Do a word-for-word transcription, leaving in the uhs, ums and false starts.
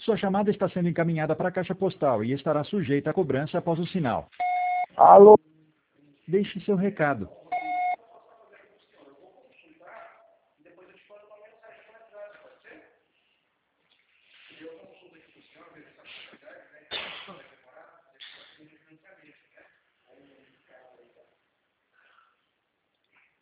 Sua chamada está sendo encaminhada para a caixa postal e estará sujeita a cobrança após o sinal. Alô? Deixe seu recado.